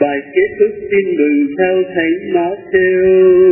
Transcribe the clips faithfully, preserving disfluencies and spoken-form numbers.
Bài kết thúc tin mừng theo Thánh Matthew.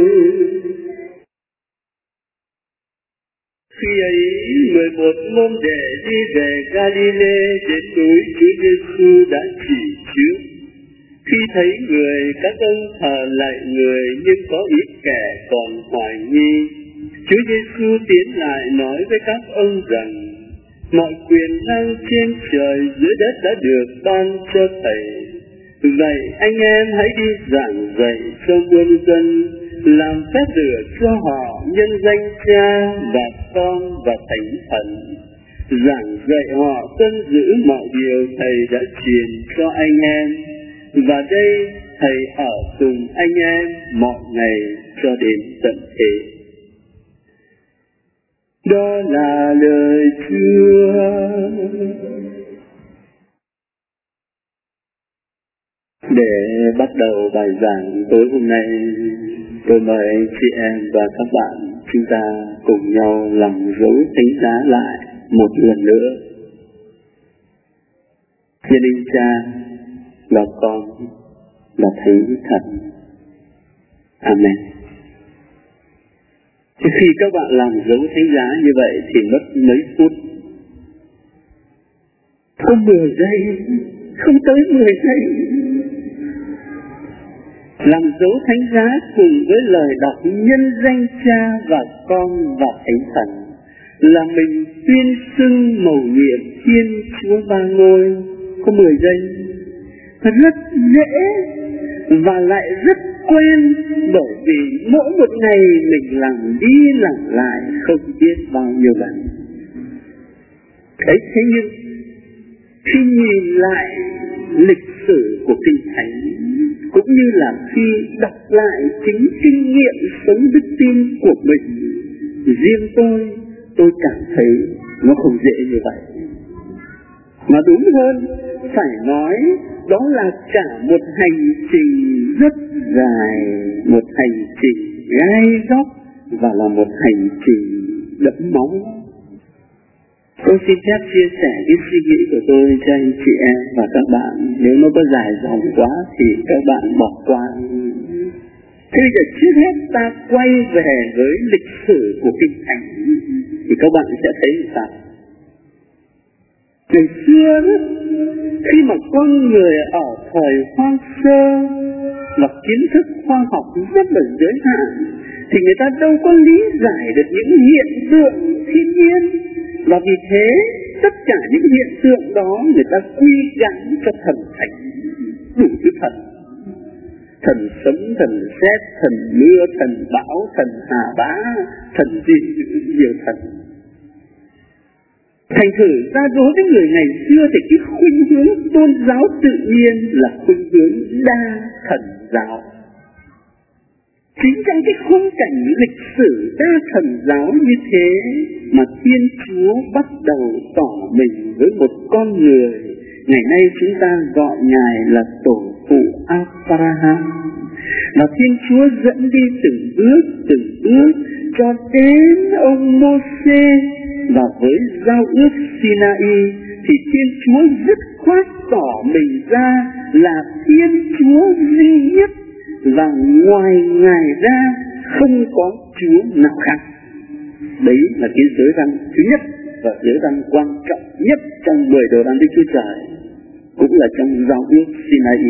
Khi ấy, mười một môn đệ đi về Galilee, đến núi Chúa Giêsu đã chỉ trước. Khi thấy người, các ông thờ lại người, nhưng có ít kẻ còn hoài nghi. Chúa Giêsu tiến lại nói với các ông rằng: mọi quyền năng trên trời dưới đất đã được ban cho Thầy. Vậy anh em hãy đi giảng dạy cho muôn dân, làm phép lửa cho họ nhân danh Cha và Con và Thánh Thần. Giảng dạy họ tuân giữ mọi điều Thầy đã truyền cho anh em. Và đây Thầy ở cùng anh em mọi ngày cho đến tận thế. Đó là lời Chúa. Để bắt đầu bài giảng tối hôm nay, tôi mời anh chị em và các bạn chúng ta cùng nhau làm dấu thánh giá lại một lần nữa. Thiên Linh Cha và Con và Thánh Thần. Amen. Thì khi các bạn làm dấu thánh giá như vậy thì mất mấy phút? Không mười giây, không tới mười giây. Làm dấu thánh giá cùng với lời đọc nhân danh Cha và Con và Thánh Thần là mình tuyên xưng mầu nhiệm Thiên Chúa Ba Ngôi. Có mười giây. Rất dễ và lại rất quen, bởi vì mỗi một ngày mình làm đi làm lại không biết bao nhiêu lần. Đấy, thế nhưng khi nhìn lại lịch sử của Kinh Thánh, cũng như là khi đọc lại chính kinh nghiệm sống đức tin của mình, riêng tôi, tôi cảm thấy nó không dễ như vậy. Mà đúng hơn, phải nói đó là cả một hành trình rất dài, một hành trình gai góc và là một hành trình đẫm máu. Tôi xin phép chia sẻ cái suy nghĩ của tôi cho anh chị em và các bạn. Nếu nó có dài dòng quá thì các bạn bỏ qua. Thế bây giờ trước hết ta quay về với lịch sử của Kinh Thánh thì các bạn sẽ thấy như sao? Ngày xưa khi mà con người ở thời hoang sơ mà kiến thức khoa học rất là giới hạn thì người ta đâu có lý giải được những hiện tượng thiên nhiên, và vì thế tất cả những hiện tượng đó người ta quy gắn cho thần thánh, đủ thứ thần. Thần sấm, thần sét, thần mưa, thần bão, thần hà bá, thần gì nhiều thần. Thành thử ra đối với người ngày xưa thì cái khuynh hướng tôn giáo tự nhiên là khuynh hướng đa thần giáo. Chính trong cái khung cảnh lịch sử đa thần giáo như thế mà Thiên Chúa bắt đầu tỏ mình với một con người. Ngày nay chúng ta gọi Ngài là tổ phụ Abraham. Và Thiên Chúa dẫn đi từng bước, từng bước cho đến ông Mô-sê. Và với giao ước Sinai thì Thiên Chúa dứt khoát tỏ mình ra là Thiên Chúa duy nhất, và ngoài Ngài ra không có Chúa nào khác. Đấy là cái giới văn thứ nhất và giới văn quan trọng nhất trong mười đồ ban Đức Chúa Trời, cũng là trong giao ước Sinai.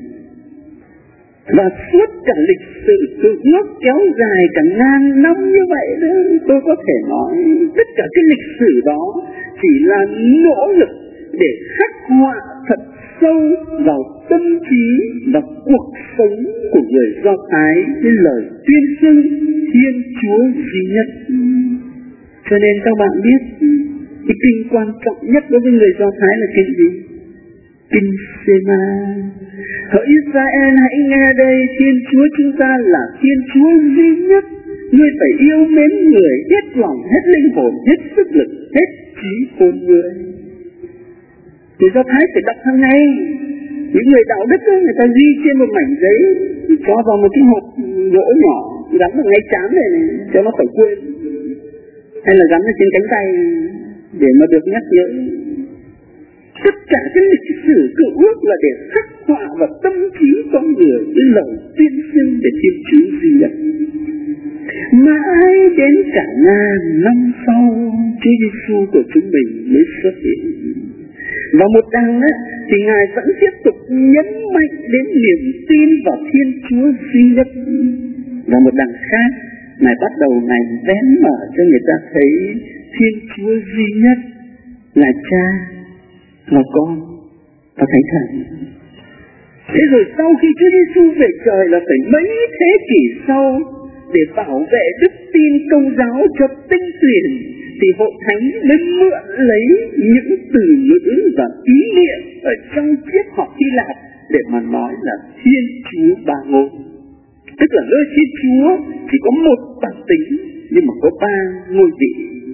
Và suốt cả lịch sử từ ước kéo dài cả ngàn năm như vậy đó, tôi có thể nói tất cả cái lịch sử đó chỉ là nỗ lực để khắc họa thật sâu vào tâm trí và cuộc sống của người Do Thái cái lời tuyên xưng Thiên Chúa duy nhất. Cho nên các bạn biết cái kinh quan trọng nhất đối với người Do Thái là kinh gì? Kinh Sê-ma. Hỡi Israel, hãy nghe đây, Thiên Chúa chúng ta là Thiên Chúa duy nhất. Ngươi phải yêu mến người hết lòng, hết linh hồn, hết sức lực, hết trí khôn người. Người Do Thái phải đọc hàng ngày. Những người đạo đức ấy, người ta ghi trên một mảnh giấy, cho vào một cái hộp gỗ nhỏ, gắn vào ngay trán này, này cho nó khỏi quên, hay là gắn ở trên cánh tay để mà được nhắc nhở. Tất cả cái lịch sử cựu ước là để khắc họa vào tâm trí con người cái lời tuyên xưng về Thiên Chúa duy nhất. Mãi đến cả ngàn năm sau, Chúa Giêsu của chúng mình mới xuất hiện. Và một đằng á, thì Ngài vẫn tiếp tục nhấn mạnh đến niềm tin vào Thiên Chúa duy nhất. Và một đằng khác, Ngài bắt đầu Ngài vén mở cho người ta thấy Thiên Chúa duy nhất là Cha, là Con và Thánh Thần. Thế rồi sau khi Chúa Giêsu về trời là phải mấy thế kỷ sau, để bảo vệ đức tin công giáo cho tinh tuyển, thì hội thánh mới mượn lấy những từ ngữ và ý niệm ở trong triết học Hy Lạp để mà nói là Thiên Chúa Ba Ngôi. Tức là nơi Thiên Chúa chỉ có một bản tính nhưng mà có ba ngôi vị.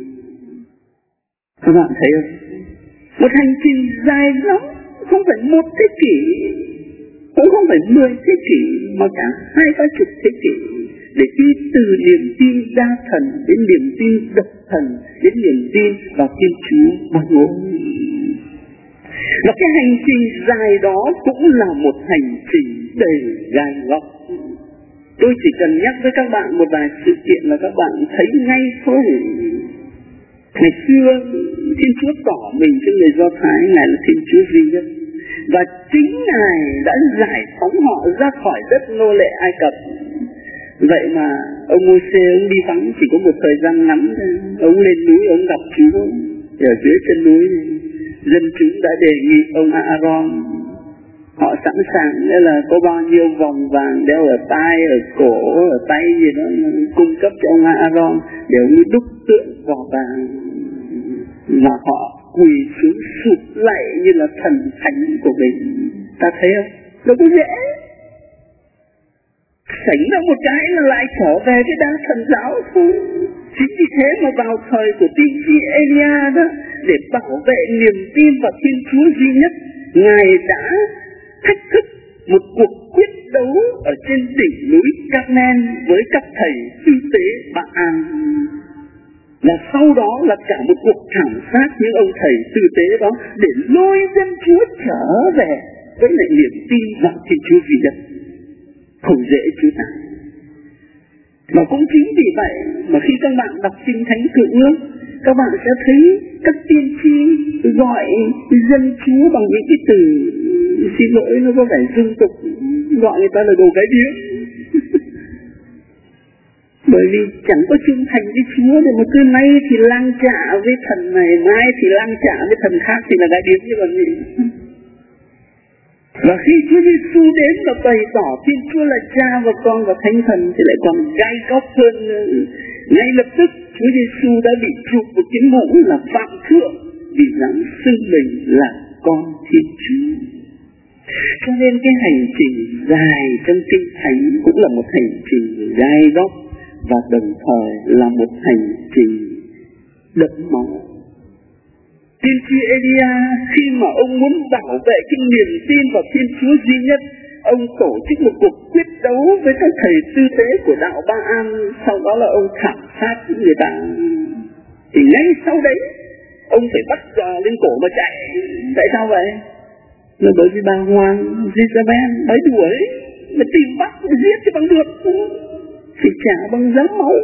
Các bạn thấy không? Một hành trình dài lắm, không phải một thế kỷ, cũng không phải mười thế kỷ, mà cả hai ba chục thế kỷ, để đi từ niềm tin đa thần đến niềm tin độc thần, đến niềm tin vào Thiên Chúa Ba Ngôi. Và cái hành trình dài đó cũng là một hành trình đầy gai góc. Tôi chỉ cần nhắc với các bạn một vài sự kiện là các bạn thấy ngay thôi. Ngày xưa Thiên Chúa tỏ mình cho người Do Thái, Ngài là Thiên Chúa duy nhất, và chính Ngài đã giải phóng họ ra khỏi đất nô lệ Ai Cập. Vậy mà ông Môi-se ông đi vắng chỉ có một thời gian ngắn thôi. Ông lên núi ông gặp Chúa ở dưới chân núi này. Dân chúng đã đề nghị ông Aaron, họ sẵn sàng nghĩa là có bao nhiêu vòng vàng đeo ở tai, ở cổ, ở tay gì đó cung cấp cho ông Aaron để ông đúc tượng vỏ vàng, mà họ quỳ xuống sụp lạy như là thần thánh của mình. Ta thấy không? Đâu có dễ. Sánh ra một cái là lại trở về cái đa thần giáo thôi. Chính vì thế mà vào thời của tiên tri Elia đó, để bảo vệ niềm tin vào Thiên Chúa duy nhất, Ngài đã thách thức một cuộc quyết đấu ở trên đỉnh núi Carmel với các thầy tư tế Ba-an. Và sau đó là cả một cuộc thảm sát những ông thầy tư tế đó để lôi dân Chúa trở về với lại niềm tin vào Thiên Chúa duy nhất. Không dễ chứ nào. Và cũng chính vì vậy mà khi các bạn đọc Kinh Thánh Cựu Ước, các bạn sẽ thấy các tiên tri gọi dân Chúa bằng những cái từ, xin lỗi nó có vẻ dung tục, gọi người ta là đồ cái điếc. Bởi vì chẳng có trung thành với Chúa, thì mà cứ nay thì lang trả với thần này, mai thì lang trả với thần khác, thì là cái điếc như vậy. Và khi Chúa Giêsu đến và bày tỏ Thiên Chúa là Cha và Con và Thánh Thần thì lại còn gai góc hơn. Ngay lập tức Chúa Giêsu đã bị chụp một cái mũ là phạm thượng vì dám xưng mình là con Thiên Chúa. Cho nên cái hành trình dài trong Kinh Thánh cũng là một hành trình gai góc và đồng thời là một hành trình đẫm máu. Tiên tri Elia khi mà ông muốn bảo vệ cái niềm tin vào Thiên Chúa duy nhất, ông tổ chức một cuộc quyết đấu với các thầy tư tế của đạo Ba-an, sau đó là ông thảm sát người ta. Thì ngay sau đấy ông phải bắt cờ lên cổ mà chạy. Tại sao vậy? Là bởi vì bà hoàng Jezabel bấy đuổi, mà tìm bắt mà giết cho bằng được, phải trả bằng giá máu.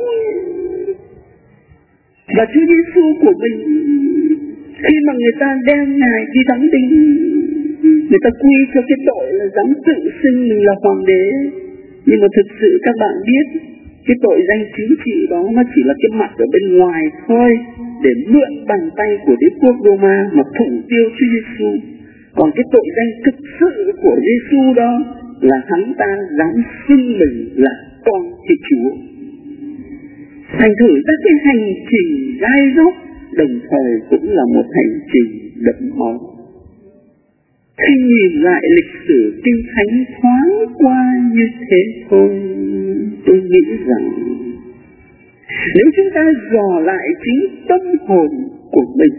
Và Chúa Giêsu của mình, khi mà người ta đem Ngài đi đóng đinh, người ta quy cho cái tội là dám tự xưng mình là hoàng đế. Nhưng mà thực sự các bạn biết, cái tội danh chính trị đó nó chỉ là cái mặt ở bên ngoài thôi, để mượn bàn tay của đế quốc Roma mà thủ tiêu Chúa Giêsu. Còn cái tội danh thực sự của Giêsu đó là hắn ta dám xưng mình là con Thiên Chúa. Thành thử ra cái hành trình gai góc đồng thời cũng là một hành trình đẫm máu. Khi nhìn lại lịch sử Kinh Thánh thoáng qua như thế thôi, tôi nghĩ rằng nếu chúng ta dò lại chính tâm hồn của mình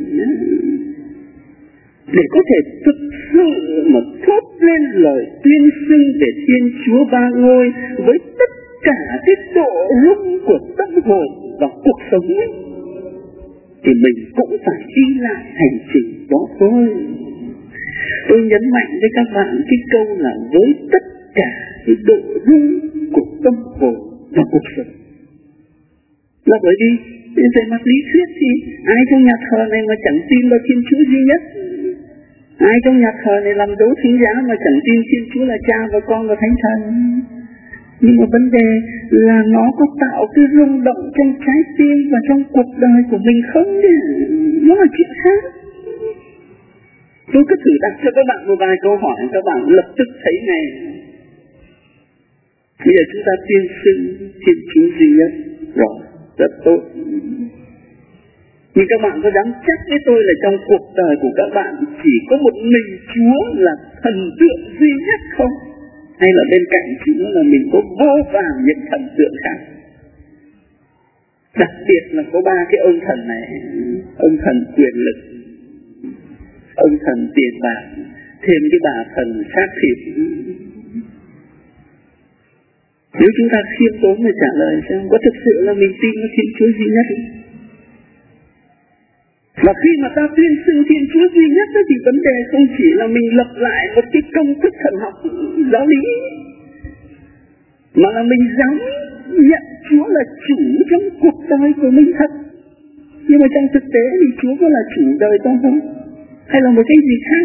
để có thể thực sự mà thốt lên lời tuyên xưng về Thiên Chúa Ba Ngôi với tất cả cái độ rung của tâm hồn và cuộc sống ấy, thì mình cũng phải đi lại hành trình đó thôi. Tôi nhấn mạnh với các bạn cái câu là với tất cả cái độ rung của tâm hồn và cuộc sống. Là bởi vì về mặt lý thuyết thì ai trong nhà thờ này mà chẳng tin vào Thiên Chúa duy nhất? Ai trong nhà thờ này làm dấu thánh giá mà chẳng tin Thiên Chúa là Cha và Con và Thánh Thần? Nhưng mà vấn đề là nó có tạo cái rung động trong trái tim và trong cuộc đời của mình không nhỉ? Nó là chuyện khác. Tôi cứ thử đặt cho các bạn một vài câu hỏi, các bạn lập tức thấy ngay. Bây giờ chúng ta tuyên xưng Thiên Chúa duy nhất, rồi, rất tốt. Nhưng các bạn có dám chắc với tôi là trong cuộc đời của các bạn chỉ có một mình Chúa là thần tượng duy nhất không? Hay là bên cạnh Chúa là mình có vô vàn những thần tượng khác? Đặc biệt là có ba cái ông thần này, ông thần quyền lực, ông thần tiền bạc, thêm cái bà thần xác thịt. Nếu chúng ta khiêm tốn mà trả lời xem có thực sự là mình tin vào Thiên Chúa duy nhất không? Và khi mà ta tuyên xưng Thiên Chúa duy nhất thì vấn đề không chỉ là mình lập lại một cái công thức thần học giáo lý, mà là mình dám nhận Chúa là chủ trong cuộc đời của mình thật. Nhưng mà trong thực tế thì Chúa có là chủ đời ta không? Hay là một cái gì khác?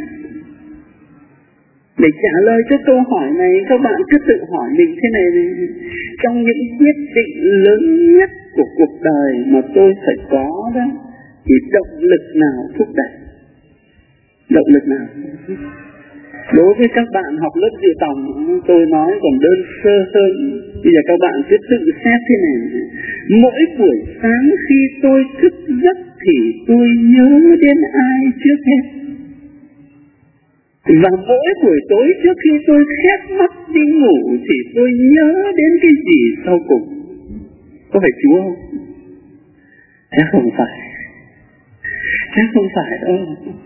Để trả lời cho câu hỏi này, các bạn cứ tự hỏi mình thế này này. Trong những quyết định lớn nhất của cuộc đời mà tôi phải có đó, thì động lực nào thúc đẩy? Động lực nào? Đối với các bạn học lớp dự tòng, tôi nói còn đơn sơ hơn. Bây giờ các bạn cứ tự xét thế này. Mỗi buổi sáng khi tôi thức giấc thì tôi nhớ đến ai trước hết? Và mỗi buổi tối trước khi tôi khép mắt đi ngủ thì tôi nhớ đến cái gì sau cùng? Có phải Chúa không? Chắc không phải. Chắc không phải đâu.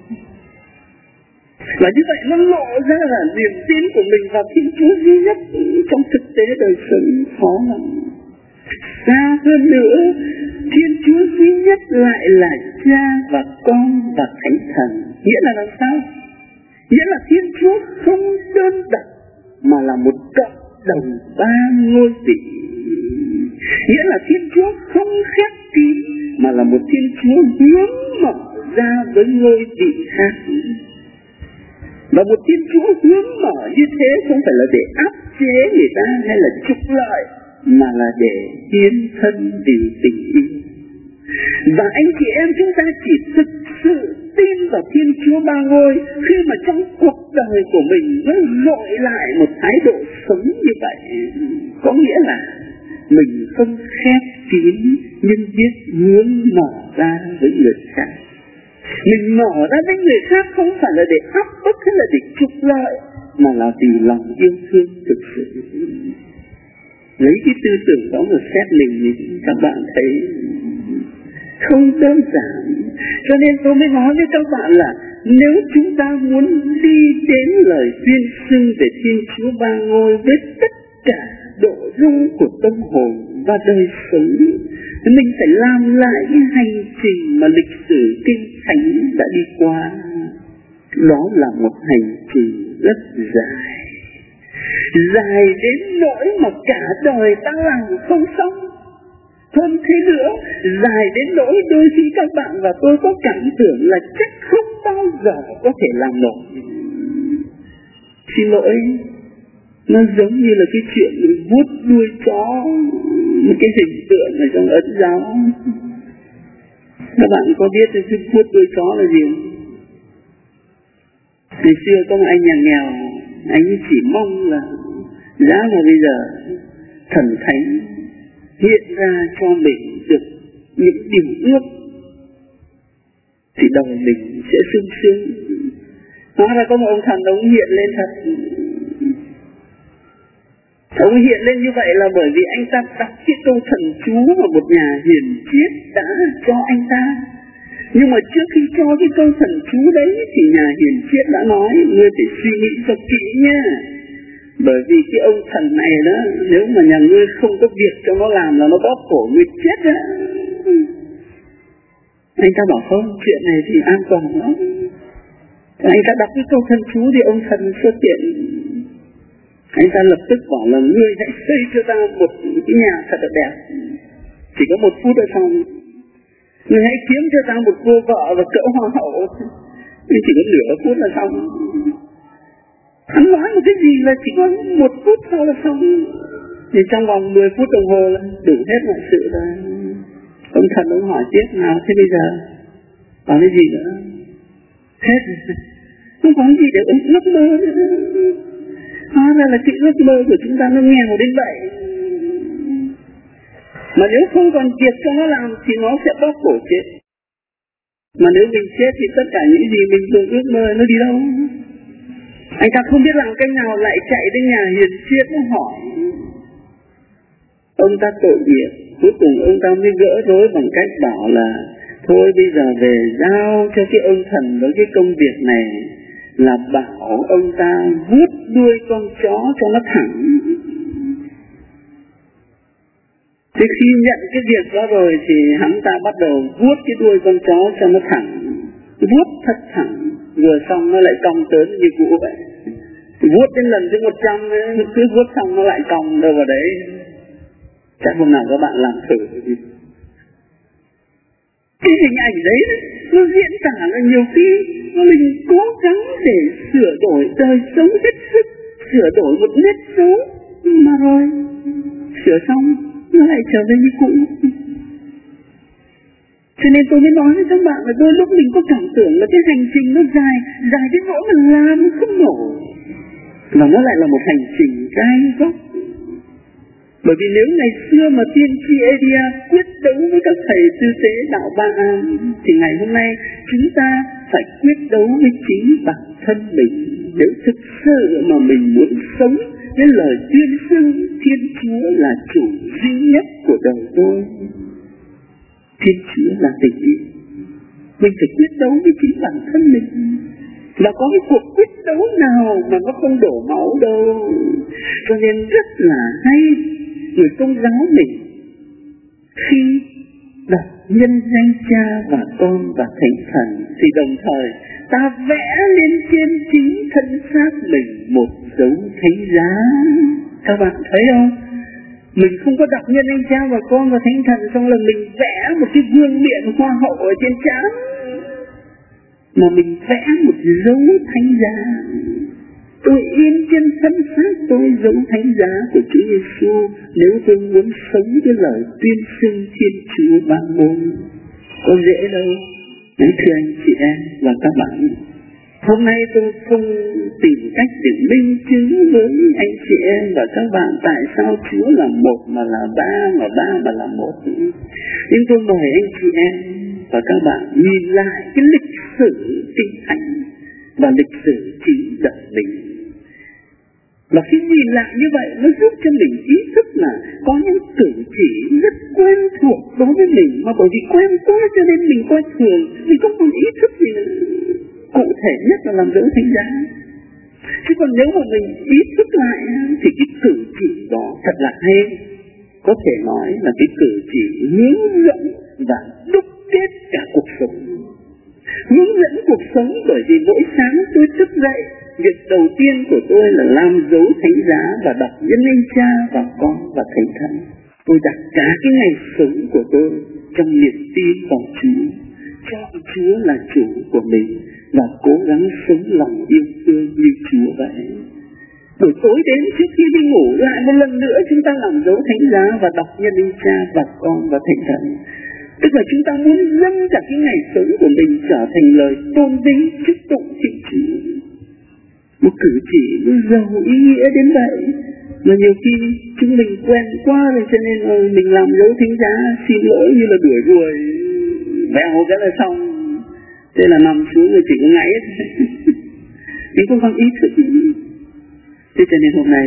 Và như vậy nó lộ ra là niềm tin của mình vào Thiên Chúa duy nhất trong thực tế đời sống khó lắm. Xa hơn nữa, Thiên Chúa duy nhất lại là Cha và Con và Thánh Thần. Nghĩa là làm sao? Nghĩa là Thiên Chúa không đơn độc mà là một cộng đồng ba ngôi vị. Nghĩa là Thiên Chúa không khép kín mà là một Thiên Chúa hướng mở ra với ngôi vị khác. Và một Thiên Chúa hướng mở như thế không phải là để áp chế người ta hay là trục lợi, mà là để hiến thân vì tình yêu. Và anh chị em chúng ta chỉ thực sự tin vào Thiên Chúa ba ngôi khi mà trong cuộc đời của mình nó dội lại một thái độ sống như vậy. Có nghĩa là mình không khép kín nhưng biết hướng mở ra với người khác. Mình mở ra với người khác không phải là để áp bức hay là để trục lợi, mà là vì lòng yêu thương thực sự. Lấy cái tư tưởng đó mà xét mình thì các bạn thấy không đơn giản. Cho nên tôi mới nói với các bạn là nếu chúng ta muốn đi đến lời tuyên xưng về Thiên Chúa ba ngôi với tất cả độ rung của tâm hồn và đời sống, mình phải làm lại cái hành trình mà lịch sử kinh thánh đã đi qua. Đó là một hành trình rất dài, dài đến nỗi mà cả đời ta làm không xong. Hơn thế nữa, dài đến nỗi đôi khi các bạn và tôi có cảm tưởng là chắc không bao giờ có thể làm nổi. Xin lỗi, nó giống như là cái chuyện vuốt đuôi chó, một cái hình tượng ở trong Ấn giáo. Các bạn có biết cái vuốt đuôi chó là gì không? Ngày xưa có một anh nhà nghèo, anh chỉ mong là giá là bây giờ thần thánh hiện ra cho mình được những điều ước thì đời mình sẽ sung sướng. Hóa ra có một ông thần ông hiện lên thật. Ông hiện lên như vậy là bởi vì anh ta đặt cái câu thần chú mà một nhà hiền triết đã cho anh ta. Nhưng mà trước khi cho cái câu thần chú đấy thì nhà hiền triết đã nói ngươi phải suy nghĩ cho kỹ nha. Bởi vì cái ông thần này đó, nếu mà nhà ngươi không có việc cho nó làm là nó bóp cổ ngươi chết á. Anh ta bảo không, chuyện này thì an toàn lắm. Anh ta đọc cái câu thần chú thì ông thần xuất hiện. Anh ta lập tức bảo là ngươi hãy xây cho ta một cái nhà thật là đẹp. Chỉ có một phút ở sau, ngươi hãy kiếm cho ta một cô vợ và cỡ hoa hậu. Nhưng chỉ có nửa phút là xong. Hắn nói một cái gì là chỉ có một phút sau là xong. Thì trong vòng mười phút đồng hồ là đủ hết mọi sự rồi. Ông thần ông hỏi tiếp nào, thế bây giờ còn cái gì nữa? Hết rồi. Không có gì để ước mơ nữa. Hóa ra là cái ước mơ của chúng ta nó nghèo đến vậy. Mà nếu không còn việc cho nó làm thì nó sẽ bóp cổ chết. Mà nếu mình chết thì tất cả những gì mình vừa ước mơ nó đi đâu? Anh ta không biết làm cách nào lại chạy đến nhà hiền triết nó hỏi. Ông ta tội nghiệp. Cuối cùng ông ta mới gỡ rối bằng cách bảo là thôi bây giờ về giao cho cái ông thần với cái công việc này, là bảo ông ta vuốt đuôi con chó cho nó thẳng. Thế khi nhận cái việc đó rồi thì hắn ta bắt đầu vuốt cái đuôi con chó cho nó thẳng. Vuốt thật thẳng. Vừa xong nó lại cong tới như cũ vậy. Vuốt đến lần thứ một trăm cứ vuốt xong nó lại cong đâu vào đấy. Chắc hôm nào các bạn làm thử. Cái hình ảnh đấy nó diễn tả là nhiều khi mình cố gắng để sửa đổi đời sống hết sức, sửa đổi một nét xấu, mà rồi sửa xong nó lại trở về như cũ. Cho nên tôi mới nói với các bạn là đôi lúc mình có cảm tưởng là cái hành trình nó dài, dài đến nỗi mình làm không nổi. Và nó lại là một hành trình gai góc. Bởi vì nếu ngày xưa mà tiên tri Elia quyết đấu với các thầy tư tế đạo Ba An, thì ngày hôm nay chúng ta phải quyết đấu với chính bản thân mình. Nếu thực sự mà mình muốn sống với lời tuyên xưng Thiên Chúa là chủ duy nhất của đời tôi, Thiên Chúa là tình yêu, mình phải quyết đấu với chính bản thân mình. Và có cái cuộc quyết đấu nào mà nó không đổ máu đâu. Cho nên rất là hay người Công giáo mình khi đọc nhân danh Cha và Con và Thánh Thần thì đồng thời ta vẽ lên trên chính thân xác mình một dấu thánh giá. Các bạn thấy không? Mình không có đọc nhân danh Cha và Con và Thánh Thần xong là mình vẽ một cái vương miện hoa hậu ở trên trán, mà mình vẽ một dấu thánh giá. Tôi in trên thân xác tôi dấu thánh giá của Chúa Giêsu nếu tôi muốn sống với lời tuyên xưng Thiên Chúa Ba Ngôi. Có dễ đâu. Đấy, thưa anh chị em và các bạn, hôm nay tôi không tìm cách để minh chứng với anh chị em và các bạn tại sao Chúa là một mà là ba, mà ba mà là một. Nhưng tôi mời anh chị em và các bạn nhìn lại cái lịch sử kinh thánh và lịch sử chính đời mình. Và khi nhìn lại như vậy, nó giúp cho mình ý thức là có những cử chỉ rất quen thuộc đối với mình, mà bởi vì quen quá cho nên mình coi thường, mình không còn ý thức gì nữa. Cụ thể nhất là làm dấu thánh giá. Chứ còn nếu mà mình ý thức lại thì cái cử chỉ đó thật là hay. Có thể nói là cái cử chỉ hướng dẫn và đúc kết cả cuộc sống. Hướng dẫn cuộc sống bởi vì mỗi sáng tôi thức dậy, việc đầu tiên của tôi là làm dấu thánh giá và đọc nhân danh Cha và Con và Thánh Thần. Tôi đặt cả cái ngày sống của tôi trong niềm tin vào Chúa, chọn Chúa là chủ của mình và cố gắng sống lòng yêu thương như Chúa vậy. Buổi tối đến trước khi đi ngủ lại một lần nữa chúng ta làm dấu thánh giá và đọc nhân danh Cha và Con và Thánh Thần. Tức là chúng ta muốn dâng cả cái ngày sống của mình trở thành lời tôn vinh chúc tụng Thiên Chúa. Một cử chỉ nó giàu ý nghĩa đến vậy. Mà nhiều khi chúng mình quen quá rồi cho nên rồi mình làm dấu thánh giá xin lỗi như là đuổi ruồi, vẹo cái là xong. Thế là nằm xuống rồi chỉ có ngáy thôi. Nhưng không có ý thức. Thế cho nên hôm nay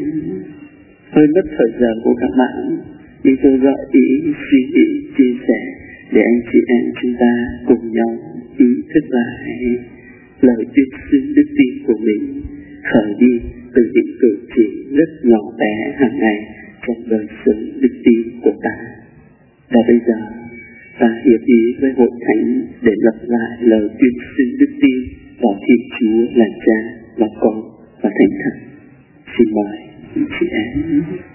hơi mất thời giờ của các bạn, nhưng tôi gợi ý suy nghĩ chia sẻ để anh chị em chúng ta cùng nhau ý thức lại lời tuyên xưng đức tin của mình, khởi đi từ những cử chỉ rất nhỏ bé hàng ngày trong đời sống đức tin của ta. Và bây giờ ta hiệp ý với hội thánh để lập lại lời tuyên xưng đức tin vào Thiên Chúa là Cha và Con và Thánh Thần. Xin mời chị em.